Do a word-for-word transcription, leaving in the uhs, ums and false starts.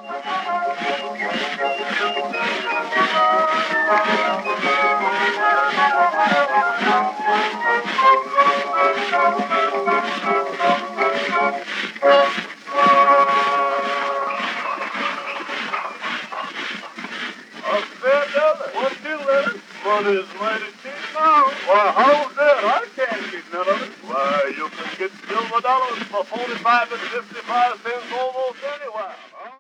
What is mighty cheap now? Why, how's that? I can't get none of it. Why, you can get silver dollars for forty-five and fifty-five cents all